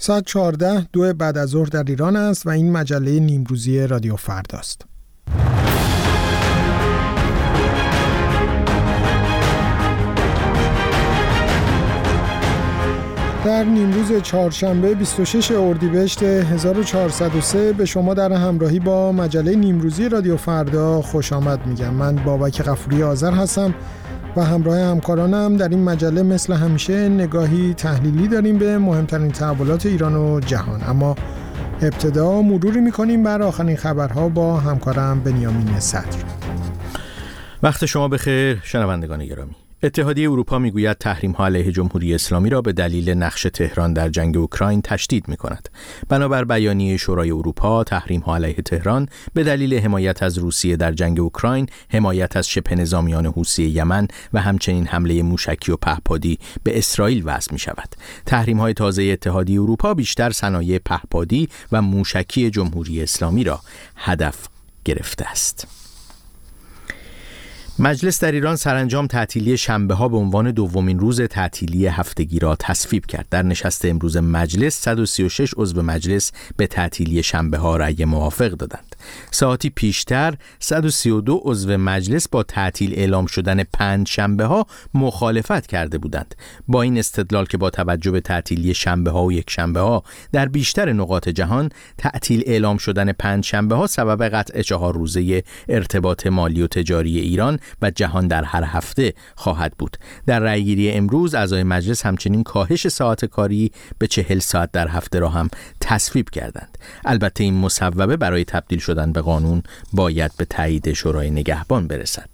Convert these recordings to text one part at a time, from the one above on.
ساعت 14:02 بعد از ظهر در ایران است و این مجله نیمروزی رادیو فرداست. در نیمروز چهارشنبه 26 اردیبهشت 1403 به شما در همراهی با مجله نیمروزی رادیو فردا خوش آمد میگم. من بابک غفوری آذر هستم و همراه همکارانم در این مجله مثل همیشه نگاهی تحلیلی داریم به مهمترین تحولات ایران و جهان. اما ابتدا مروری میکنیم بر آخرین خبرها با همکارم بنیامین صدر. وقت شما بخیر شنوندگان گرامی. اتحادیه اروپا میگوید تحریم‌ها علیه جمهوری اسلامی را به دلیل نقش تهران در جنگ اوکراین تشدید می‌کند. بنابر بیانیه شورای اروپا، تحریم‌ها علیه تهران به دلیل حمایت از روسیه در جنگ اوکراین، حمایت از شبه نظامیان حوثی یمن و همچنین حمله موشکی و پهپادی به اسرائیل وضع می‌شود. تحریم‌های تازه اتحادیه اروپا بیشتر صنایع پهپادی و موشکی جمهوری اسلامی را هدف گرفته است. مجلس در ایران سرانجام تعطیلی شنبه‌ها به عنوان دومین روز تعطیلی هفتگی را تصویب کرد. در نشست امروز مجلس 136 عضو مجلس به تعطیلی شنبه‌ها رأی موافق دادند. ساعتی پیشتر 132 عضو مجلس با تعطیل اعلام شدن 5 شنبه‌ها مخالفت کرده بودند. با این استدلال که با توجه به تعطیلی شنبه‌ها و یک شنبه‌ها در بیشتر نقاط جهان، تعطیل اعلام شدن 5 شنبه‌ها سبب قطع 4 روزه ارتباط مالی و تجاری ایران و جهان در هر هفته خواهد بود. در رأیگیری امروز اعضای مجلس همچنین کاهش ساعت کاری به 40 ساعت در هفته را هم تصویب کردند. البته این مصوبه برای تبدیل شدن به قانون باید به تایید شورای نگهبان برسد.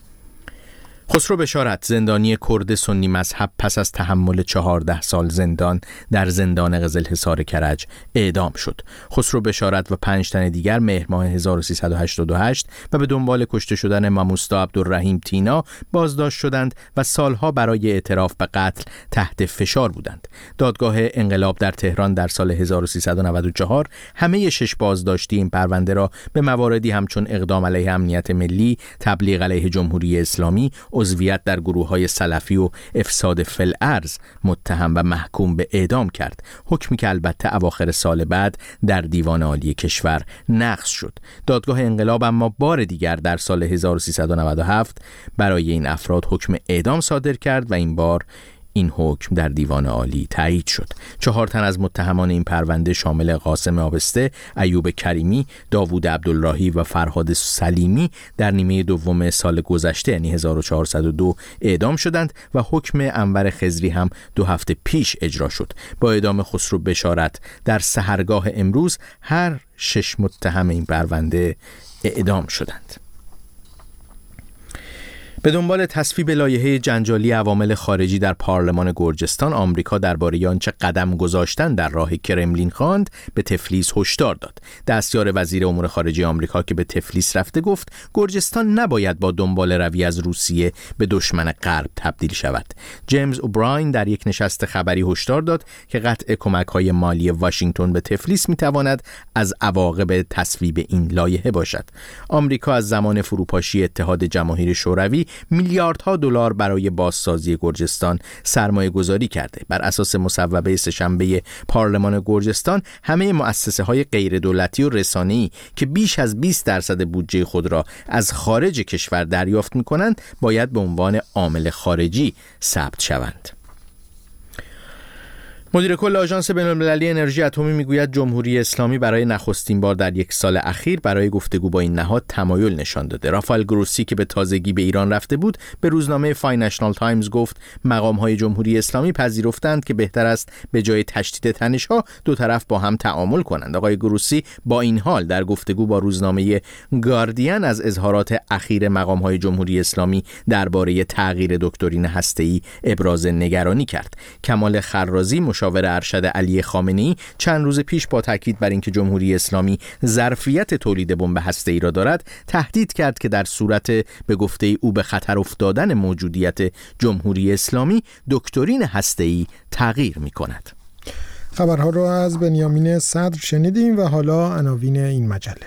خسرو بشارت، زندانی کرد سنی مذهب، پس از تحمل 14 سال زندان در زندان قزلحصار کرج اعدام شد. خسرو بشارت و 5 تن دیگر مهر ماه 1388 و به دنبال کشته شدن ماموستا عبدالرحیم تینا بازداشت شدند و سالها برای اعتراف به قتل تحت فشار بودند. دادگاه انقلاب در تهران در سال 1394 همه 6 بازداشتی این پرونده را به مواردی همچون اقدام علیه امنیت ملی، تبلیغ علیه جمهوری اسلامی، عضویت در گروه‌های سلفی و افساد فی الارض متهم و محکوم به اعدام کرد. حکمی که البته اواخر سال بعد در دیوان عالی کشور نقض شد. دادگاه انقلاب اما بار دیگر در سال 1397 برای این افراد حکم اعدام صادر کرد و این بار این حکم در دیوان عالی تایید شد. 4 تن از متهمان این پرونده شامل قاسم آبسته، ایوب کریمی، داوود عبدالراهی و فرهاد سلیمی در نیمه دوم سال گذشته یعنی 1402 اعدام شدند و حکم انور خضری هم 2 هفته پیش اجرا شد. با اعدام خسرو بشارت در سحرگاه امروز هر 6 متهم این پرونده اعدام شدند. به دنبال تصویب لایحه جنجالی عوامل خارجی در پارلمان گرجستان، آمریکا درباره آنچه قدم گذاشتن در راه کرملین خواند به تفلیس هشدار داد. دستیار وزیر امور خارجه آمریکا که به تفلیس رفته گفت گرجستان نباید با دنبال روی از روسیه به دشمن غرب تبدیل شود. جیمز اوبراین در یک نشست خبری هشدار داد که قطع کمک‌های مالی واشنگتن به تفلیس می‌تواند از عواقب تصویب این لایحه باشد. آمریکا از زمان فروپاشی اتحاد جماهیر شوروی میلیاردها دلار برای بازسازی گرجستان سرمایه گذاری کرده. بر اساس مصوبه سه‌شنبه پارلمان گرجستان، همه مؤسسه‌های غیر دولتی و رسانه‌ای که بیش از 20% بودجه خود را از خارج کشور دریافت می‌کنند باید به عنوان عامل خارجی ثبت شوند. مدیر کل آژانس بین‌المللی انرژی اتمی میگوید جمهوری اسلامی برای نخستین بار در 1 سال اخیر برای گفتگو با این نهاد تمایل نشان داده. رافائل گروسی که به تازگی به ایران رفته بود به روزنامه فاینانشال تایمز گفت مقام‌های جمهوری اسلامی پذیرفتند که بهتر است به جای تشدید تنش‌ها دو طرف با هم تعامل کنند. آقای گروسی با این حال در گفتگو با روزنامه گاردین از اظهارات اخیر مقام‌های جمهوری اسلامی درباره تغییر دکترین هسته‌ای ابراز نگرانی کرد. کمال خرازی مشاور ارشد علی خامنه‌ای چند روز پیش با تاکید بر اینکه جمهوری اسلامی ظرفیت تولید بمب هسته‌ای را دارد تهدید کرد که در صورت به گفته او به خطر افتادن موجودیت جمهوری اسلامی دکترین هسته‌ای تغییر می‌کند. خبرها را از بنیامین صدر شنیدیم و حالا عناوین این مجله.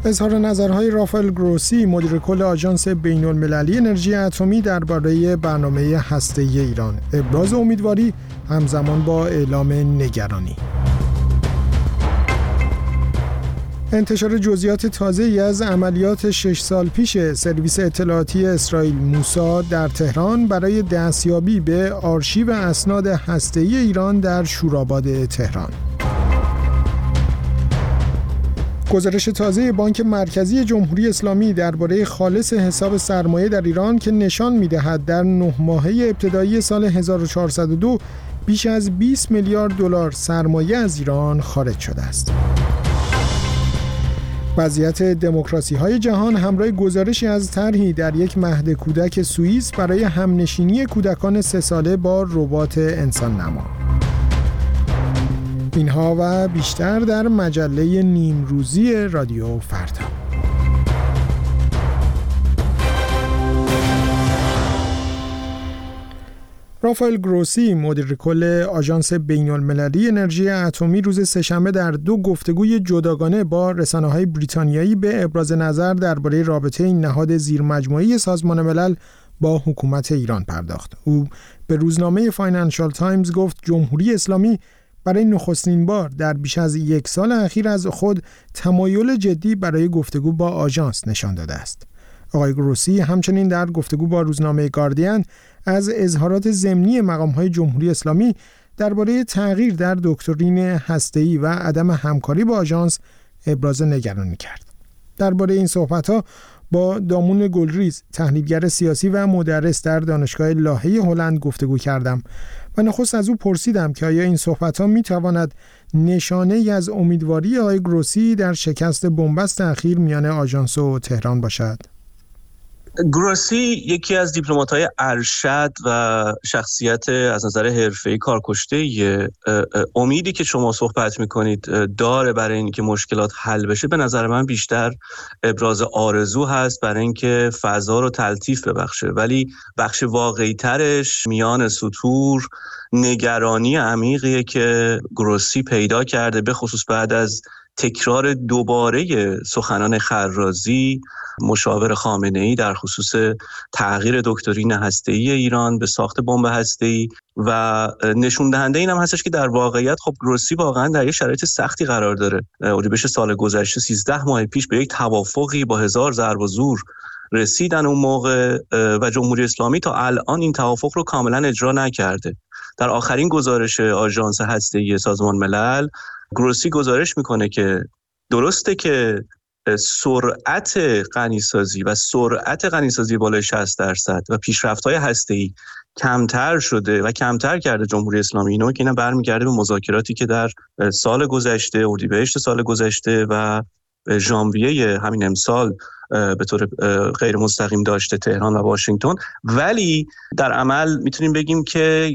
اظهار نظرهای رافائل گروسی مدیر کل آژانس بین‌المللی انرژی اتمی درباره برنامه هسته‌ای ایران، ابراز امیدواری همزمان با اعلام نگرانی. انتشار جزئیات تازه‌ای از عملیات 6 سال پیش سرویس اطلاعاتی اسرائیل موساد در تهران برای دستیابی به آرشیو اسناد هسته‌ای ایران در شوراباد تهران. گزارش تازه بانک مرکزی جمهوری اسلامی درباره خالص حساب سرمایه در ایران که نشان می‌دهد در 9 ماهه ابتدایی سال 1402 بیش از 20 میلیارد دلار سرمایه از ایران خارج شده است. وضعیت دموکراسی‌های جهان همراه گزارشی از طرحی در یک مهد کودک سوئیس برای همنشینی کودکان 3 ساله با ربات انسان نما. اینها و بیشتر در مجله نیمروزی رادیو فردا. رافائل گروسی مدیر کل آژانس بین‌المللی انرژی اتمی روز سه‌شنبه در 2 گفتگوی جداگانه با رسانه‌های بریتانیایی به ابراز نظر درباره رابطه این نهاد زیرمجموعه سازمان ملل با حکومت ایران پرداخت. او به روزنامه فاینانشال تایمز گفت جمهوری اسلامی برای نخستین بار در بیش از 1 سال اخیر از خود تمایل جدی برای گفتگو با آژانس نشان داده است. آقای گروسی همچنین در گفتگو با روزنامه گاردین از اظهارات ضمنی مقام‌های جمهوری اسلامی درباره تغییر در دکترین هسته‌ای و عدم همکاری با آژانس ابراز نگرانی کرد. درباره این صحبت‌ها با دامون گلریز، تحلیلگر سیاسی و مدرس در دانشگاه لاهه هلند گفتگو کردم و نخست از او پرسیدم که آیا این صحبت‌ها می‌تواند نشانه‌ای از امیدواری آقای گروسی در شکست بنبست اخیر میان آژانس و تهران باشد. گروسی یکی از دیپلمات‌های ارشد و شخصیت از نظر حرفه‌ای کارکشته. امیدی که شما صحبت می‌کنید داره برای اینکه مشکلات حل بشه، به نظر من بیشتر ابراز آرزو هست برای اینکه فضا رو تلطیف ببخشه، ولی بخش واقعی‌ترش میان سطور نگرانی عمیقیه که گروسی پیدا کرده، به خصوص بعد از تکرار دوباره سخنان خرازی مشاور خامنه‌ای در خصوص تغییر دکترین هسته‌ای ایران به ساخت بمب هسته‌ای و نشون دهنده این هم هستش که در واقعیت خب گروسی واقعا در یک شرایط سختی قرار داره. اردیبهشت سال گذشته 13 ماه پیش به یک توافقی با 1000 ضرب و زور رسیدن اون موقع و جمهوری اسلامی تا الان این توافق رو کاملا اجرا نکرده. در آخرین گزارش آژانس هسته‌ای سازمان ملل گروسی گزارش میکنه که درسته که سرعت غنیسازی و سرعت غنیسازی بالای 60% و پیشرفت‌های هسته‌ای کمتر شده و کمتر کرده جمهوری اسلامی. اینو که اینا برمیگرده به مذاکراتی که در سال گذشته، اردیبهشت سال گذشته و ژانویه همین امسال به طور غیر مستقیم داشته تهران و واشنگتن، ولی در عمل میتونیم بگیم که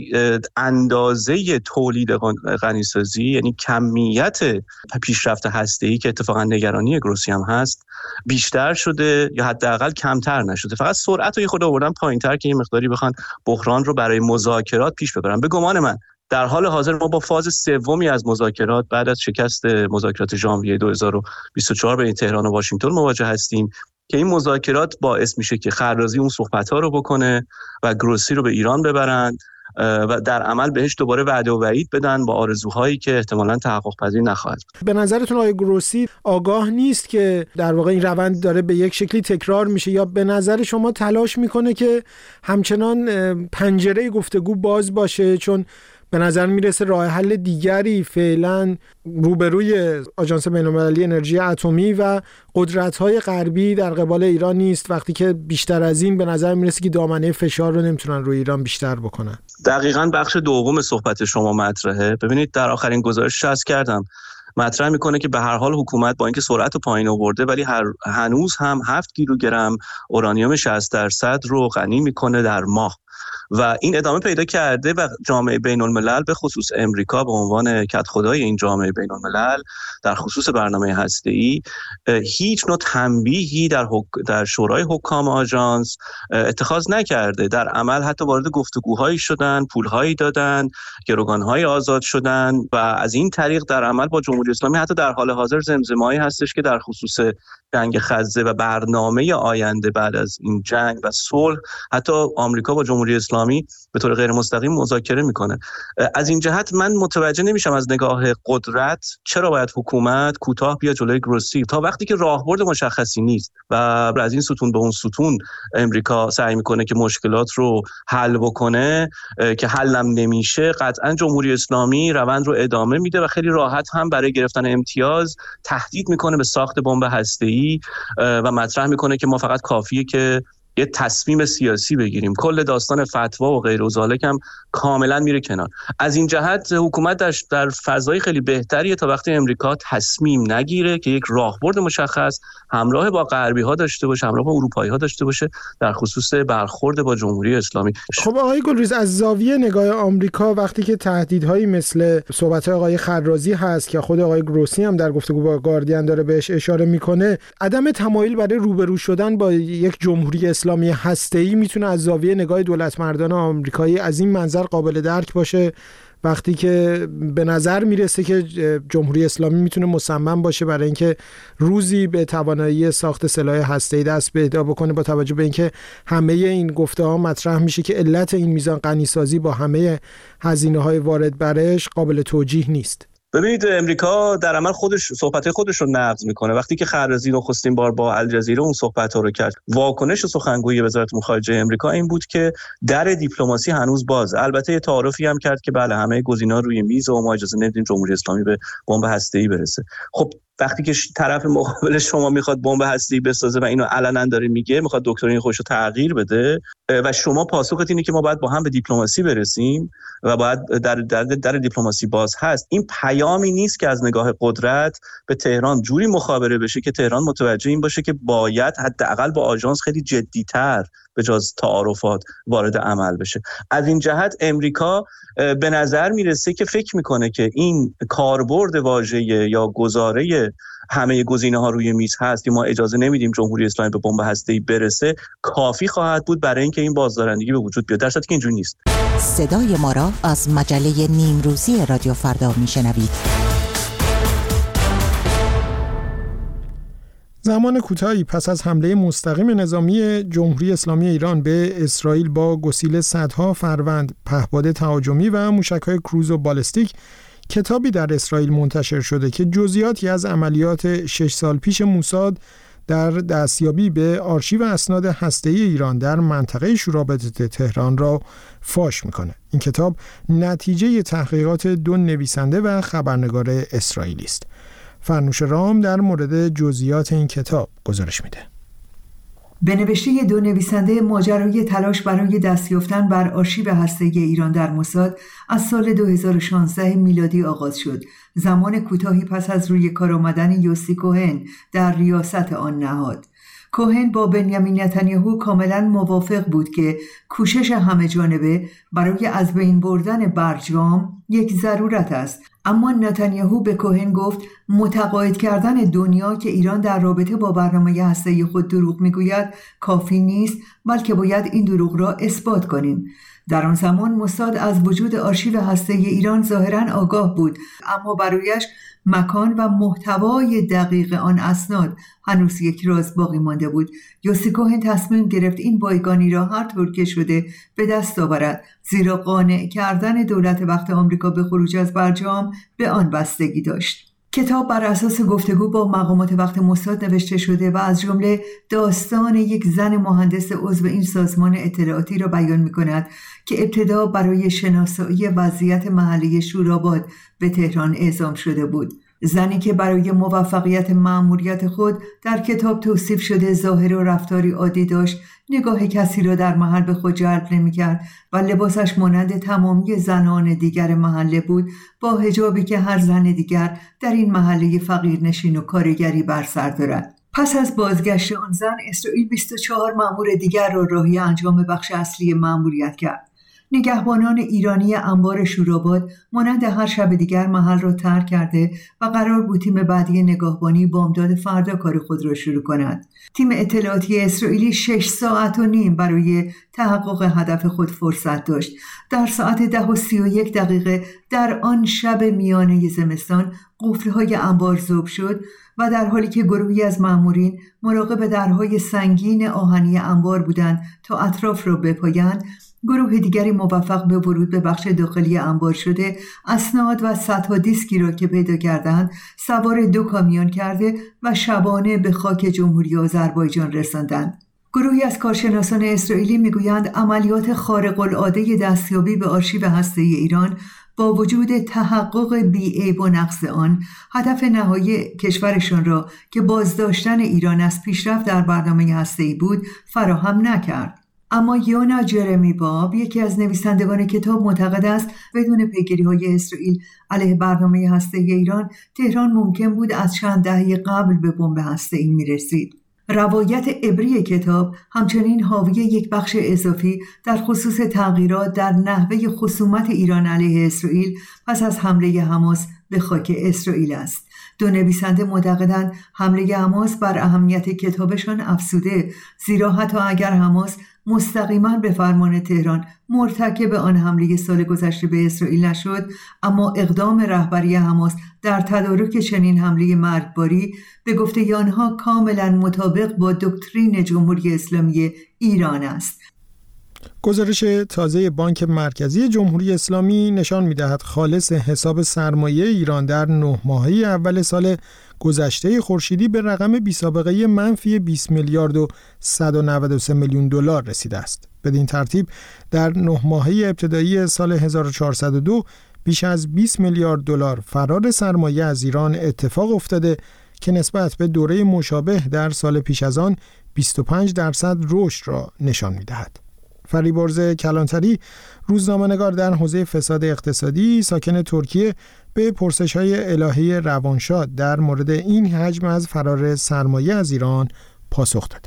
اندازه تولید غنیسازی، یعنی کمیت پیشرفت هسته‌ای که اتفاقا نگرانی گروسی هم هست، بیشتر شده یا حداقل کمتر نشده. فقط سرعت رو یه خورده آوردن پایین‌تر که یه مقداری بخوان بحران رو برای مذاکرات پیش ببرن. به گمان من در حال حاضر ما با فاز سومی از مذاکرات بعد از شکست مذاکرات ژانویه 2024 بین تهران و واشنگتن مواجه هستیم که این مذاکرات باعث میشه که خرازی اون صحبت‌ها رو بکنه و گروسی رو به ایران ببرن و در عمل بهش دوباره وعده و وعید بدن با آرزوهایی که احتمالاً تحقق پذیر نخواهد. به نظرتون آقای گروسی آگاه نیست که در واقع این روند داره به یک شکلی تکرار میشه، یا به نظر شما تلاش میکنه که همچنان پنجره گفتگو باز باشه؟ چون به نظر میرسه راه حل دیگری فعلا روبروی آژانس بین‌المللی انرژی اتمی و قدرت‌های غربی در قبال ایران نیست، وقتی که بیشتر از این به نظر میرسه که دامنه فشار رو نمیتونن روی ایران بیشتر بکنن. دقیقاً بخش دوم صحبت شما مطرحه. ببینید در آخرین گزارش عرض کردم مطرح میکنه که به هر حال حکومت با اینکه سرعت رو پایین آورده ولی هنوز هم 7 کیلوگرم اورانیوم 60% رو غنی میکنه در ماه و این ادامه پیدا کرده و جامعه بین الملل به خصوص امریکا به عنوان کدخدای این جامعه بین الملل در خصوص برنامه هسته‌ای هیچ نوع تنبیهی در شورای حکام آژانس اتخاذ نکرده. در عمل حتی وارد گفتگوهایی شدن، پولهایی دادن، گروگان‌های آزاد شدن و از این طریق در عمل با جمهوری اسلامی حتی در حال حاضر زمزمه‌ای هستش که در خصوص جنگ خزه و برنامه آینده بعد از این جنگ و صلح، حتی آمریکا با جمهوری اسلامی به طور غیر مستقیم مذاکره میکنه. از این جهت من متوجه نمیشم از نگاه قدرت چرا باید حکومت کوتاه بیا جلوی گروسی تا وقتی که راهبرد مشخصی نیست و از این ستون به اون ستون امریکا سعی میکنه که مشکلات رو حل بکنه که حلم نمیشه. قطعا جمهوری اسلامی روند رو ادامه میده و خیلی راحت هم برای گرفتن امتیاز تهدید میکنه به ساخت بمب هسته‌ای و مطرح میکنه که ما فقط کافیه که یه تصمیم سیاسی بگیریم. کل داستان فتوا و غیر و ذالک هم کاملا میره کنار. از این جهت حکومت در فضای خیلی بهتریه تا وقتی امریکا تصمیم نگیره که یک راهبرد مشخص همراه با غربی ها داشته باشه، همراه با اروپایی ها داشته باشه در خصوص برخورد با جمهوری اسلامی. خب آقای گلریز، از زاویه نگاه آمریکا وقتی که تهدیدهایی مثل صحبت آقای خرازی هست که خود آقای گروسی هم در گفتگو با گاردین داره بهش اشاره میکنه، عدم تمایل برای روبرو شدن با یک جمهوری اسلامی هسته‌ای میتونه از زاویه نگاه دولتمردان آمریکایی از این منظر قابل درک باشه وقتی که به نظر میرسه که جمهوری اسلامی میتونه مصمم باشه برای اینکه روزی به توانایی ساخت سلاح هسته‌ای دست پیدا بکنه، با توجه به اینکه همه این گفته ها مطرح میشه که علت این میزان غنیسازی با همه هزینه‌های وارد برش قابل توجیه نیست. ببینید امریکا در عمل صحبت خودش رو نقض میکنه. وقتی که خرازی نخستین بار با الجزیره اون صحبت‌ها رو کرد، واکنش سخنگوی وزارت خارجه امریکا این بود که در دیپلماسی هنوز باز. البته یه تعارفی هم کرد که بله همه گزینه‌ها روی میز و ما اجازه نمیدیم جمهوری اسلامی به بمب هسته‌ای برسه. خب وقتی که طرف مقابل شما میخواد بمب هسته‌ای بسازه و اینو علنا داره میگه، میخواد دکترین خودش رو تغییر بده و شما پاسخت اینه که ما باید با هم به دیپلماسی برسیم و باید در دیپلماسی باز هست، این پیامی نیست که از نگاه قدرت به تهران جوری مخابره بشه که تهران متوجه این باشه که باید حداقل با آژانس خیلی جدی‌تر به جز تعارفات وارد عمل بشه. از این جهت امریکا به نظر میرسه که فکر میکنه که این کاربرد واژه یا گزاره همه گزینه‌ها روی میز هست که ما اجازه نمیدیم جمهوری اسلامی به بمب هسته‌ای برسه کافی خواهد بود برای اینکه این بازدارندگی به وجود بیاد، در صورتی که اینجوری نیست. صدای ما را از مجله نیمروزی رادیو فردا میشنوید. زمان کوتاهی پس از حمله مستقیم نظامی جمهوری اسلامی ایران به اسرائیل با گسیل صدها فروند پهپاد تهاجمی و موشک‌های کروز و بالستیک، کتابی در اسرائیل منتشر شده که جزئیاتی از عملیات 6 سال پیش موساد در دستیابی به آرشیو اسناد هسته‌ای ایران در منطقه شورابه تهران را فاش میکنه. این کتاب نتیجه تحقیقات 2 نویسنده و خبرنگار اسرائیلی است. فرنوش رام در مورد جزئیات این کتاب گزارش میده. به نوشته 2 نویسنده، ماجرای تلاش برای دست یافتن بر آرشیو هسته‌ای ایران در موساد از سال 2016 میلادی آغاز شد، زمان کوتاهی پس از روی کار آمدن یوسی کوهن در ریاست آن نهاد. کوهن با بنیامین نتانیاهو کاملا موافق بود که کوشش همه جانبه برای از بین بردن برجام یک ضرورت است، اما نتانیاهو به کوهن گفت متقاعد کردن دنیا که ایران در رابطه با برنامه هسته‌ای خود دروغ میگوید کافی نیست، بلکه باید این دروغ را اثبات کنیم. در آن زمان موساد از وجود آرشیو هسته‌ای ایران ظاهراً آگاه بود، اما برایش مکان و محتوای دقیق آن اسناد هنوز یک راز باقی مانده بود. یوسی کوهن تصمیم گرفت این بایگانی را هر طور که شده به دست آورد، زیرا قانع کردن دولت وقت آمریکا به خروج از برجام به آن بستگی داشت. کتاب بر اساس گفتگو با مقامات وقت موساد نوشته شده و از جمله داستان یک زن مهندس عضو این سازمان اطلاعاتی را بیان می‌کند که ابتدا برای شناسایی وضعیت محلی شوراباد به تهران اعزام شده بود. زنی که برای موفقیت مأموریت خود در کتاب توصیف شده ظاهر و رفتاری عادی داشت، نگاه کسی را در محل به خود جلب نمی‌کرد و لباسش مانند تمامی زنان دیگر محله بود، با حجابی که هر زن دیگر در این محله فقیرنشین و کارگری بر سر دارد. پس از بازگشت آن زن، اسرائیل 24 مأمور دیگر را راهی انجام بخش اصلی مأموریت کرد. نگهبانان ایرانی انبار شوراباد مانند هر شب دیگر محل را ترک کرده و قرار بود تیم بعدی نگهبانی بامداد فردا کار خود را شروع کند. تیم اطلاعاتی اسرائیلی 6 ساعت و نیم برای تحقق هدف خود فرصت داشت. در ساعت 10:31 در آن شب میانه زمستان قفل‌های انبار ذوب شد و در حالی که گروهی از مأمورین مراقب درهای سنگین آهنی انبار بودند تا اطراف را بپایند، گروه دیگری موفق به ورود به بخش داخلی انبار شده اسناد و صدها دیسکی را که پیدا کردند سوار 2 کامیون کرده و شبانه به خاک جمهوری آذربایجان رساندند. گروهی از کارشناسان اسرائیلی میگویند عملیات خارق العاده دستیابی به آرشیو هسته‌ای ایران با وجود تحقق بی‌عیب و نقص آن، هدف نهایی کشورشان را که بازداشتن ایران از پیشرفت در برنامه هسته‌ای بود فراهم نکرد. اما یونا جرمی باب، یکی از نویسندگان کتاب، معتقد است بدون پیگیری‌های اسرائیل علیه برنامه هسته‌ای ایران، تهران ممکن بود از چند دهه قبل به بمب هسته‌ای می‌رسید. روایت عبری کتاب همچنین حاوی یک بخش اضافی در خصوص تغییرات در نحوه خصومت ایران علیه اسرائیل پس از حمله حماس به خاک اسرائیل است. 2 نویسنده معتقدند حمله حماس بر اهمیت کتابشان افزوده، زیرا حتی اگر حماس مستقیما به فرمان تهران مرتکب آن حمله سال گذشته به اسرائیل نشد، اما اقدام رهبری حماس در تدارک چنین حمله مرگباری به گفته آنها کاملا مطابق با دکترین جمهوری اسلامی ایران است. گزارش تازه بانک مرکزی جمهوری اسلامی نشان می‌دهد خالص حساب سرمایه ایران در 9 ماهه اول سال گذشته خورشیدی به رقم بی‌سابقه منفی 20 میلیارد و 193 میلیون دلار رسیده است. بدین ترتیب در 9 ماهه ابتدایی سال 1402 بیش از 20 میلیارد دلار فرار سرمایه از ایران اتفاق افتاده که نسبت به دوره مشابه در سال پیش از آن 25% رشد را نشان می‌دهد. فریبرز کلانتری، روزنامه‌نگار در حوزه فساد اقتصادی ساکن ترکیه، به پرسش‌های الهی روانشاد در مورد این حجم از فرار سرمایه از ایران پاسخ داده.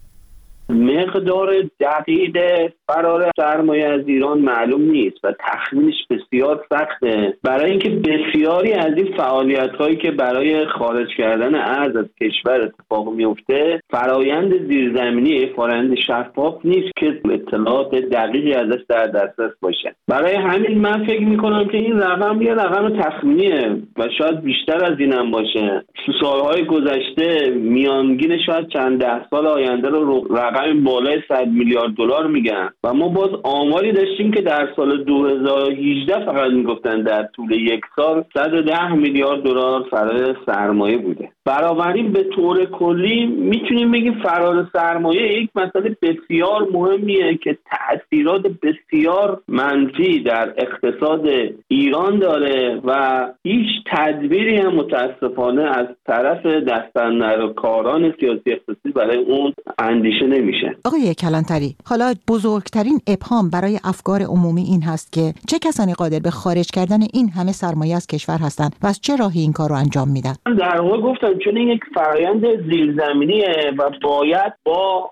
مقدار دقیق فرار سرمایه از ایران معلوم نیست و تخمینش بسیار سخته، برای اینکه بسیاری از این فعالیت‌هایی که برای خارج کردن ارز از کشور اتفاق میفته فرایند زیرزمینی، فرایند شفاف نیست که اطلاعات دقیقی ازش در دسترس باشه. برای همین من فکر می‌کنم که این رقم یه رقم تخمینیه و شاید بیشتر از اینم باشه. تو سال‌های گذشته میانگین شاید چند ده سال آینده رو رقم بالای 100 میلیارد دلار میگن و ما باز آماری داشتیم که در سال 2018 فقط میگفتن در طول یک سال 110 میلیارد دلار فرار سرمایه بوده. بنابراین به طور کلی میتونیم بگیم فرار سرمایه یک مسئله بسیار مهمیه که تأثیرات بسیار منفی در اقتصاد ایران داره و هیچ تدبیری هم متاسفانه از طرف دستاندرکاران سیاسی اقتصادی برای اون اندیشه نمیشه. آقای کلانتری، حالا بزرگترین ابهام برای افکار عمومی این هست که چه کسانی قادر به خارج کردن این همه سرمایه از کشور هستند و از چه راهی این کار رو انجام میدن؟ در واقع گفتم چون این یک فرآیند زیرزمینیه و باید با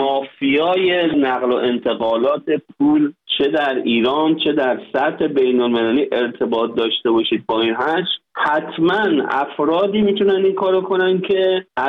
مافیای نقل و انتقالات پول چه در ایران چه در سطح بین‌المللی ارتباط داشته باشید با این حجم، حتما افرادی میتونن این کارو کنن که از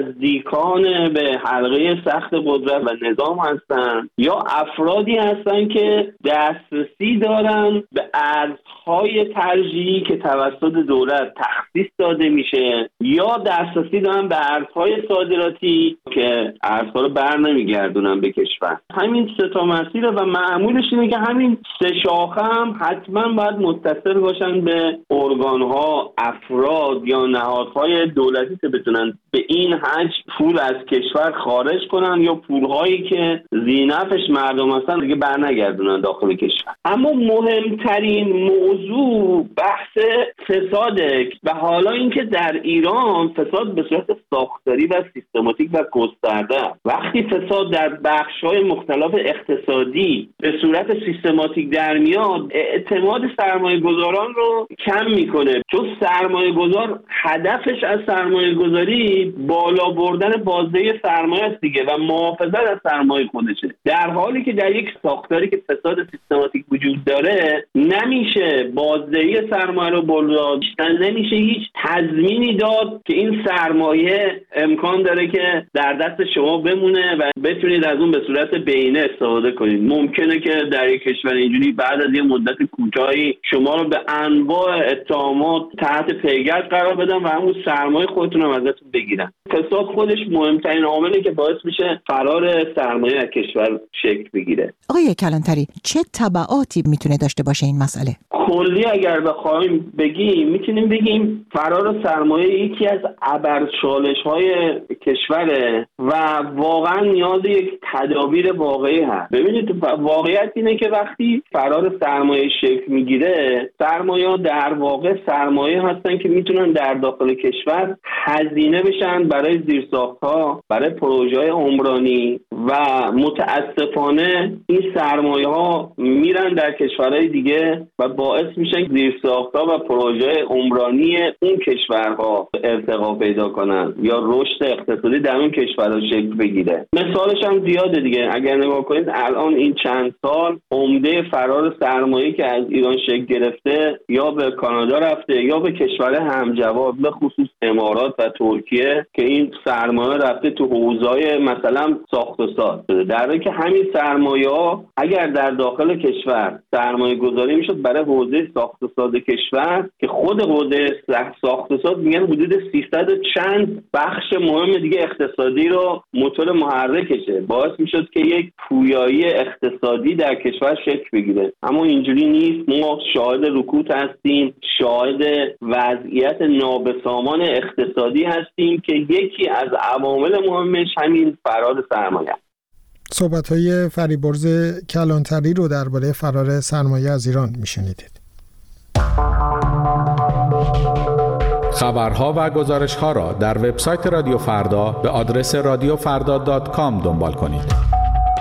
نزدیکان به حلقه سخت قدرت و نظام هستن یا افرادی هستن که دسترسی دارن به ارزهای ترجیحی که توسط دولت تخصیص داده میشه یا دسترسی دارن به ارزهای صادراتی که ارزها رو بر نمیگردونن به کشور. همین سه تا مسیره و معمولش اینه که همین سه شاخه هم حتما باید متصل باشن به ارگان‌ها، افراد یا نهادهای دولتی که بتونن به این حجم پول از کشور خارج کنن یا پولهایی که ذینفعش مردم هستن دیگه برنگردونن داخل کشور. اما مهمترین موضوع بحث فساده و حالا اینکه در ایران فساد به صورت ساختاری و سیستماتیک و گسترده، وقتی فساد در بخش‌های مختلف اقتصادی به صورت سیستماتیک در میاد اعتماد سرمایه‌گذاران رو کم میکنه، چون چون سرمایه گذار هدفش از سرمایه گذاری بالا بردن بازده سرمایه است دیگه و محافظت از سرمایه خودشه، در حالی که در یک ساختاری که فساد سیستماتیک وجود داره نمیشه بازده سرمایه رو بالا داشتن، نمیشه هیچ تضمینی داد که این سرمایه امکان داره که در دست شما بمونه و بتونید از اون به صورت بینه استفاده کنید. ممکنه که در یک کشور اینجوری بعد از یه مدت کوتاهی شما رو به انواع اتهامات تحت پیگرد قرار بدن و همون سرمایه خودتون هم ازتون بگیرن. فساد خودش مهمترین عاملی که باعث میشه فرار سرمایه از کشور شکل بگیره. آقای کلانتری، چه تبعاتی میتونه داشته باشه این مسئله؟ کلی اگر بخوایم بگیم میتونیم بگیم فرار سرمایه یکی از ابرچالش‌های کشوره و واقعا نیاز یک تدابیر واقعی هست. ببینید واقعیت اینه که وقتی فرار سرمایه شکل میگیره، سرمایه در واقع سرمایه هستن که میتونن در داخل کشور هزینه بشن برای زیرساخت‌ها، برای پروژه‌های عمرانی و متاسفانه این سرمایه‌ها میرن در کشورهای دیگه و باعث میشن زیرساخت‌ها و پروژه‌های عمرانی اون کشورها ارتقا پیدا کنن یا رشد اقتصادی در اون کشورها شکل بگیره. مثالش هم زیاده دیگه. اگر نگاه کنید الان این چند سال عمده فرار سرمایه‌ای که از ایران شکل گرفته یا به کانادا رفته یا به کشور همجوار به خصوص امارات و ترکیه که این سرمایه رفته تو حوزه‌های مثلا ساخت و ساز شده، در حالی که همین سرمایه‌ها اگر در داخل کشور سرمایه گذاری میشد برای حوزه ساخت و ساز کشور که خود حوزه ساخت و ساز میگن حدود 300 و چند بخش مهم دیگه اقتصادی رو موتور محرکشه، باعث میشد که یک پویایی اقتصادی در کشور شکل بگیره. اما اینجوری نیست. ما شاهد رکود هستیم، شاهد وضعیت نابسامان اقتصادی هستیم که یکی از عوامل مهمش همین فرار سرمایه. صحبت‌های فریبرز کلانتری رو درباره فرار سرمایه از ایران میشنیدید. خبرها و گزارش‌ها را در وبسایت رادیو فردا به آدرس radiofarda.com دنبال کنید.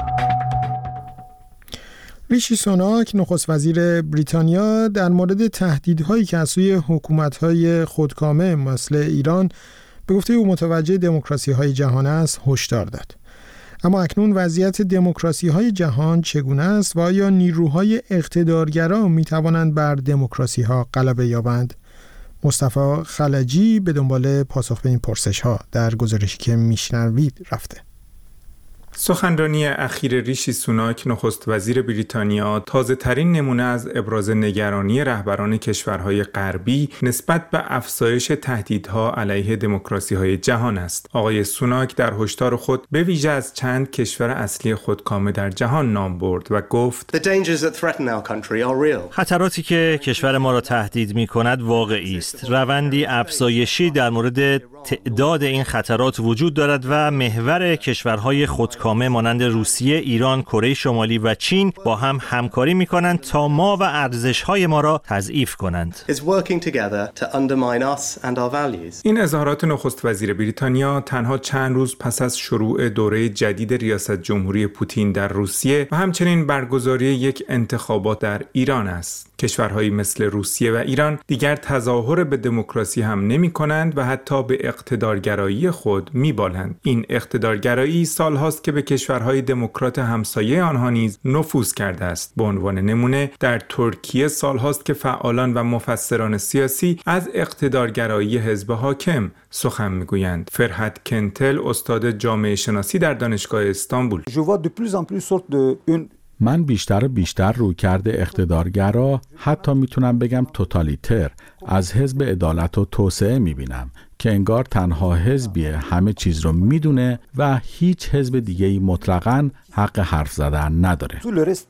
ریشی سوناک نخست وزیر بریتانیا در مورد تهدیدهایی که از سوی حکومت‌های خودکامه مثل ایران به گفته او متوجه دموکراسی‌های جهان است هشدار داد. اما اکنون وضعیت دموکراسی‌های جهان چگونه است و آیا نیروهای اقتدارگرا می‌توانند بر دموکراسی‌ها غلبه یابند؟ مصطفی خلجی به دنبال پاسخ به این پرسش‌ها در گزارشی که میشنوید رفته. سخنرانی اخیر ریشی سوناک نخست وزیر بریتانیا تازه ترین نمونه از ابراز نگرانی رهبران کشورهای غربی نسبت به افزایش تهدیدها علیه دموکراسی‌های جهان است. آقای سوناک در هشدار خود به ویژه از چند کشور اصلی خودکامه در جهان نام برد و گفت خطراتی که کشور ما را تهدید می‌کند واقعی است. روندی افزایشی در مورد تعداد این خطرات وجود دارد و محور کشورهای خودکامه مانند روسیه، ایران، کره شمالی و چین با هم همکاری می‌کنند تا ما و ارزش‌های ما را تضعیف کنند. این اظهارات نخست وزیر بریتانیا تنها چند روز پس از شروع دوره جدید ریاست جمهوری پوتین در روسیه و همچنین برگزاری یک انتخابات در ایران است. کشورهایی مثل روسیه و ایران دیگر تظاهر به دموکراسی هم نمی‌کنند و حتی به اقتدارگرایی خود می‌بالند. این اقتدارگرایی سال‌هاست که به کشورهای دموکرات همسایه آنها نیز نفوذ کرده است. به عنوان نمونه در ترکیه سال‌هاست که فعالان و مفسران سیاسی از اقتدارگرایی حزب حاکم سخن می‌گویند. فرهد کنتل استاد جامعه شناسی در دانشگاه استانبول: من بیشتر و بیشتر رویکرد اقتدارگرا، حتی میتونم بگم توتالیتر، از حزب عدالت و توسعه میبینم که انگار تنها حزبیه همه چیز رو میدونه و هیچ حزب دیگه‌ای مطلقاً حق حرف زدن نداره.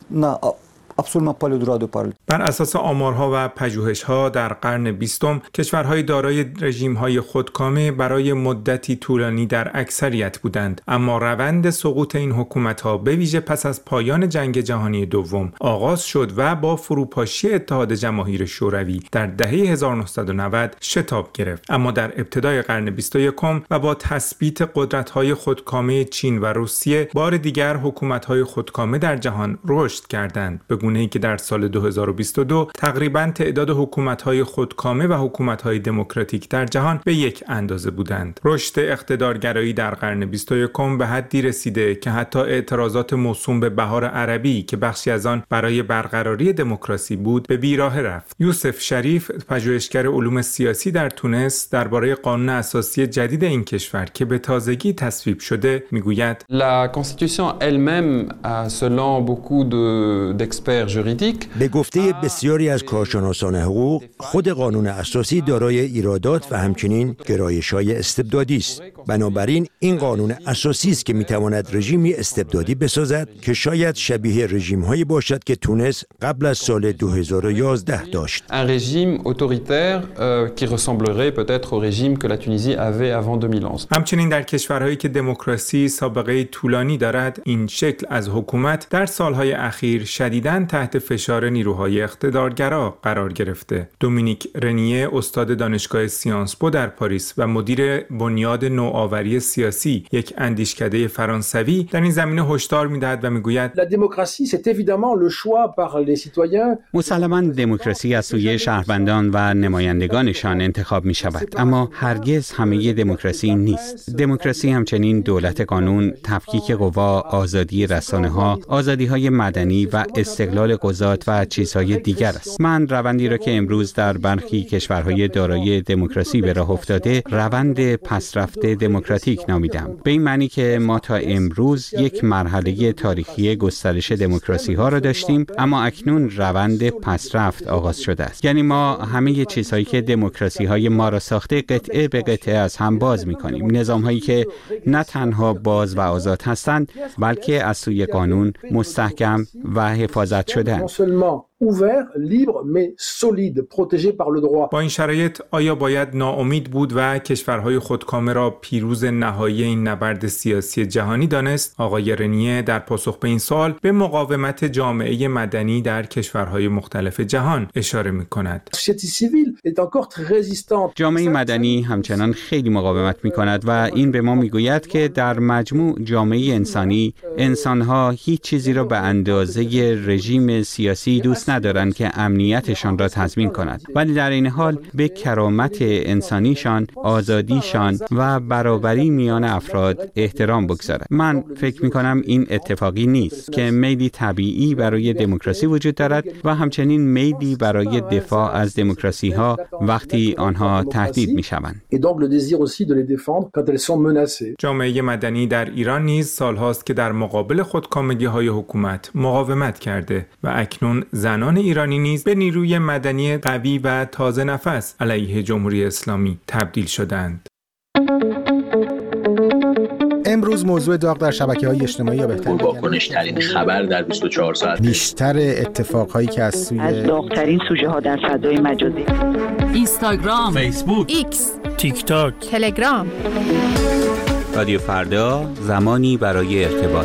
بر اساس آمارها و پژوهش‌ها در قرن 20 کشورهای دارای رژیم‌های خودکامه برای مدتی طولانی در اکثریت بودند، اما روند سقوط این حکومت‌ها به ویژه پس از پایان جنگ جهانی دوم آغاز شد و با فروپاشی اتحاد جماهیر شوروی در دهه 1990 شتاب گرفت. اما در ابتدای قرن 21 و با تثبیت قدرت‌های خودکامه چین و روسیه بار دیگر حکومت‌های خودکامه در جهان رشد کردند. به گونه‌ای که در سال 2022 تقریباً تعداد حکومت‌های خودکامه و حکومت‌های دموکراتیک در جهان به یک اندازه بودند. رشد اقتدارگرایی در قرن 21 به حدی رسیده که حتی اعتراضات موسوم به بهار عربی که بخشی از آن برای برقراری دموکراسی بود به بیراه رفت. یوسف شریف، پژوهشگر علوم سیاسی در تونس، درباره قانون اساسی جدید این کشور که به تازگی تصویب شده میگوید: La constitution elle-même, selon beaucoup d'experts juridiques, به گفته بسیاری از کارشناسان حقوق، خود قانون اساسی دارای ایرادات و همچنین گرایش‌های استبدادی است. بنابراین این قانون اساسی است که میتواند رژیمی استبدادی بسازد که شاید شبیه رژیم‌هایی باشد که تونس قبل از سال 2011 داشت. Un régime autoritaire qui ressemblerait peut-être au régime que la Tunisie avait avant 2011. همچنین در کشورهایی که دموکراسی سابقه طولانی دارد، این شکل از حکومت در سالهای اخیر شدیداً تحت فشار نیروهای اقتدارگرا قرار گرفته. دومینیک رنیه، استاد دانشگاه سیانس پو در پاریس و مدیر بنیاد نوآوری سیاسی، یک اندیشکده فرانسوی، در این زمینه هشدار می‌دهد و میگوید: مسلماً دموکراسی از سوی شهروندان و نمایندگانشان انتخاب می شود، اما هرگز همه دموکراسی نیست. دموکراسی همچنین دولت قانون، تفکیک قوا، آزادی رسانه‌ها، آزادی‌های مدنی و استقلال قضات و چیزهای دیگر است. من روندی را که امروز در برخی کشورهای دارای دموکراسی به راه افتاده، روند پسرفته دموکراتیک نامیدم. به این معنی که ما تا امروز یک مرحله تاریخی گسترش دموکراسی‌ها را داشتیم، اما اکنون روند پسرفت آغاز شده است. یعنی ما همه چیزهایی که دموکراسی‌های ما را ساخته قطعه به قطعه از هم باز می‌کنیم. نظام‌هایی که نه تنها باز و آزاد هستند، بلکه از سوی قانون مستحکم و حفاظت شده‌اند. با این شرایط آیا باید ناامید بود و کشورهای خودکامه را پیروز نهایی این نبرد سیاسی جهانی دانست؟ آقای رنیه در پاسخ به این سوال به مقاومت جامعه مدنی در کشورهای مختلف جهان اشاره می‌کند. جامعه مدنی همچنان خیلی مقاومت می‌کند و این به ما می‌گوید که در مجموع جامعه انسانی، انسان‌ها هیچ چیزی را به اندازه رژیم سیاسی دوست ندارند که امنیتشان را تضمین کند، ولی در این حال به کرامت انسانیشان، آزادیشان و برابری میان افراد احترام بگذارد. من فکر می‌کنم این اتفاقی نیست که میلی طبیعی برای دموکراسی وجود دارد و همچنین میلی برای دفاع از دموکراسی‌ها وقتی آنها تهدید می‌شوند. جامعه مدنی در ایران نیز سال‌هاست که در مقابل خودکامگی‌های حکومت مقاومت کرده و اکنون زنان ایرانی نیز به نیروی مدنی قوی و تازه نفس علیه جمهوری اسلامی تبدیل شدند. امروز موضوع داغ در شبکه‌های اجتماعی یا بهتر واکنش‌ترین خبر در 24 ساعت، بیشتر اتفاقهایی که از داغ‌ترین سوژه‌ها در فضای مجازی، اینستاگرام، فیسبوک، ایکس، تیک تاک، تلگرام. رادیو فردا، زمانی برای ارتباط.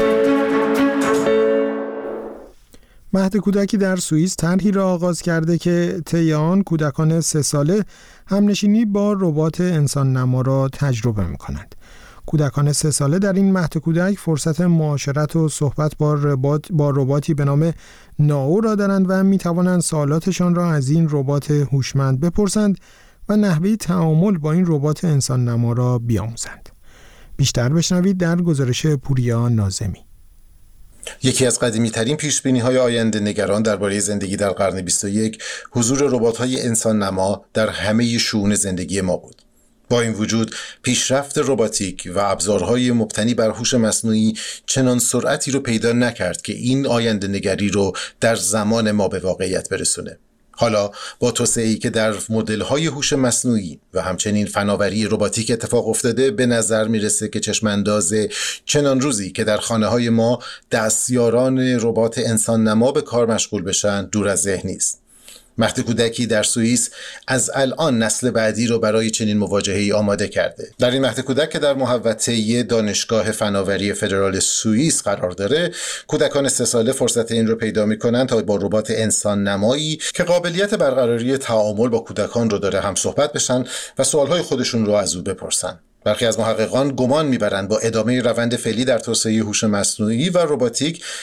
مهد کودکی در سوئیس طرحی را آغاز کرده که طی آن کودکان 3 ساله همنشینی با ربات انسان نما را تجربه می‌کنند. کودکان 3 ساله در این مهد کودک فرصت معاشرت و صحبت با رباتی به نام نائو را دارند و می‌توانند سوالاتشان را از این ربات هوشمند بپرسند و نحوه تعامل با این ربات انسان نما را بیاموزند. بیشتر بشنوید در گزارش پوریا ناظمی. یکی از قدیمی‌ترین پیشبینی‌های آینده نگران درباره زندگی در قرن 21 حضور ربات‌های انسان نما در همه شئون زندگی ما بود. با این وجود پیشرفت رباتیک و ابزارهای مبتنی بر هوش مصنوعی چنان سرعتی رو پیدا نکرد که این آینده نگری رو در زمان ما به واقعیت برسونه. حالا با توسعه‌ای که در مدل‌های هوش مصنوعی و همچنین فناوری رباتیک اتفاق افتاده، به نظر میرسه که چشم‌انداز چنان روزی که در خانه‌های ما دستیاران ربات انسان نما به کار مشغول بشن دور از ذهن نیست. مهد کودکی در سوئیس از الان نسل بعدی رو برای چنین مواجهه‌ای آماده کرده. در این مهد کودک که در محوطه دانشگاه فناوری فدرال سوئیس قرار داره، کودکان 3 ساله فرصت این رو پیدا می‌کنن تا با ربات انسان نمایی که قابلیت برقراری تعامل با کودکان رو داره هم صحبت بشن و سوال‌های خودشون رو از او بپرسن. برخی از محققان گمان می‌برند با ادامه روند فعلی در توسعه هوش مصنوعی و رباتیک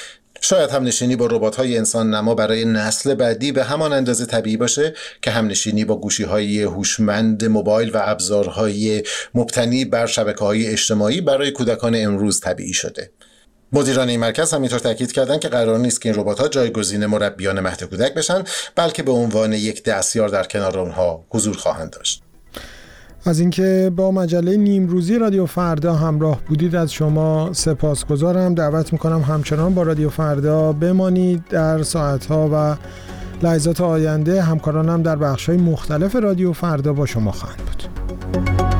شاید همنشینی با ربات‌های انسان نما برای نسل بعدی به همان اندازه طبیعی باشه که همنشینی با گوشی‌های هوشمند موبایل و ابزارهای مبتنی بر شبکه‌های اجتماعی برای کودکان امروز طبیعی شده. مدیران این مرکز همینطور تاکید کردند که قرار نیست که این ربات‌ها جایگزین مربیان مهد کودک بشن، بلکه به عنوان یک دستیار در کنار آنها حضور خواهند داشت. از اینکه با مجله نیمروزی رادیو فردا همراه بودید از شما سپاسگزارم. دعوت میکنم همچنان با رادیو فردا بمانید. در ساعتها و لحظات آینده همکارانم در بخش‌های مختلف رادیو فردا با شما خواهند بود.